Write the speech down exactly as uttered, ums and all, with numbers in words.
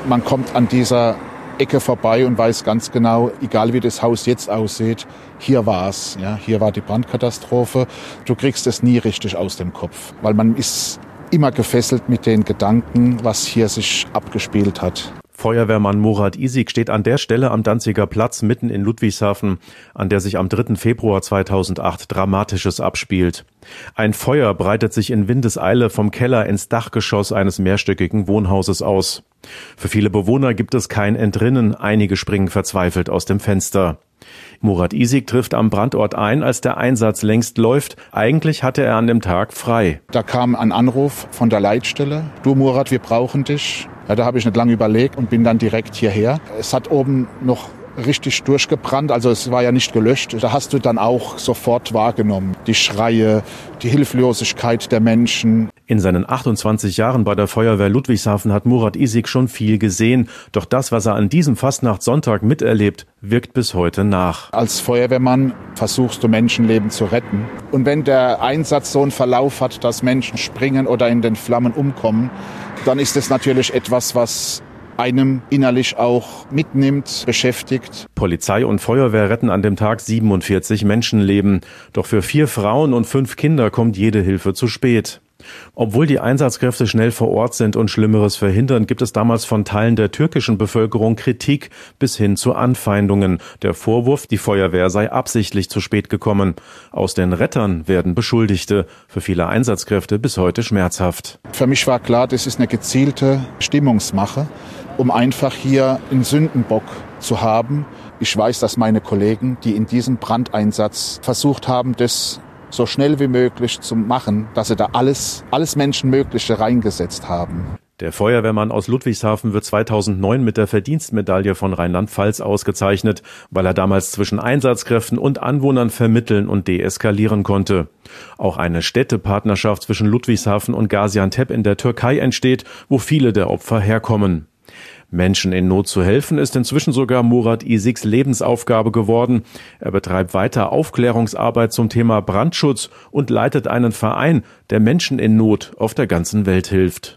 Man kommt an dieser Ecke vorbei und weiß ganz genau, egal wie das Haus jetzt aussieht, hier war's. Ja, hier war die Brandkatastrophe. Du kriegst es nie richtig aus dem Kopf, weil man ist immer gefesselt mit den Gedanken, was hier sich abgespielt hat. Feuerwehrmann Murat Isik steht an der Stelle am Danziger Platz mitten in Ludwigshafen, an der sich am dritten Februar zweitausendacht Dramatisches abspielt. Ein Feuer breitet sich in Windeseile vom Keller ins Dachgeschoss eines mehrstöckigen Wohnhauses aus. Für viele Bewohner gibt es kein Entrinnen, einige springen verzweifelt aus dem Fenster. Murat Isik trifft am Brandort ein, als der Einsatz längst läuft. Eigentlich hatte er an dem Tag frei. Da kam ein Anruf von der Leitstelle. Du Murat, wir brauchen dich. Ja, da habe ich nicht lange überlegt und bin dann direkt hierher. Es hat oben noch richtig durchgebrannt, also es war ja nicht gelöscht. Da hast du dann auch sofort wahrgenommen, die Schreie, die Hilflosigkeit der Menschen. In seinen achtundzwanzig Jahren bei der Feuerwehr Ludwigshafen hat Murat Isik schon viel gesehen. Doch das, was er an diesem Fastnachtssonntag miterlebt, wirkt bis heute nach. Als Feuerwehrmann versuchst du Menschenleben zu retten. Und wenn der Einsatz so einen Verlauf hat, dass Menschen springen oder in den Flammen umkommen, dann ist es natürlich etwas, was einem innerlich auch mitnimmt, beschäftigt. Polizei und Feuerwehr retten an dem Tag siebenundvierzig Menschenleben. Doch für vier Frauen und fünf Kinder kommt jede Hilfe zu spät. Obwohl die Einsatzkräfte schnell vor Ort sind und Schlimmeres verhindern, gibt es damals von Teilen der türkischen Bevölkerung Kritik bis hin zu Anfeindungen. Der Vorwurf, die Feuerwehr sei absichtlich zu spät gekommen. Aus den Rettern werden Beschuldigte, für viele Einsatzkräfte bis heute schmerzhaft. Für mich war klar, das ist eine gezielte Stimmungsmache, um einfach hier einen Sündenbock zu haben. Ich weiß, dass meine Kollegen, die in diesem Brandeinsatz versucht haben, das so schnell wie möglich zu machen, dass sie da alles, alles Menschenmögliche reingesetzt haben. Der Feuerwehrmann aus Ludwigshafen wird zweitausendneun mit der Verdienstmedaille von Rheinland-Pfalz ausgezeichnet, weil er damals zwischen Einsatzkräften und Anwohnern vermitteln und deeskalieren konnte. Auch eine Städtepartnerschaft zwischen Ludwigshafen und Gaziantep in der Türkei entsteht, wo viele der Opfer herkommen. Menschen in Not zu helfen, ist inzwischen sogar Murat Isiks Lebensaufgabe geworden. Er betreibt weiter Aufklärungsarbeit zum Thema Brandschutz und leitet einen Verein, der Menschen in Not auf der ganzen Welt hilft.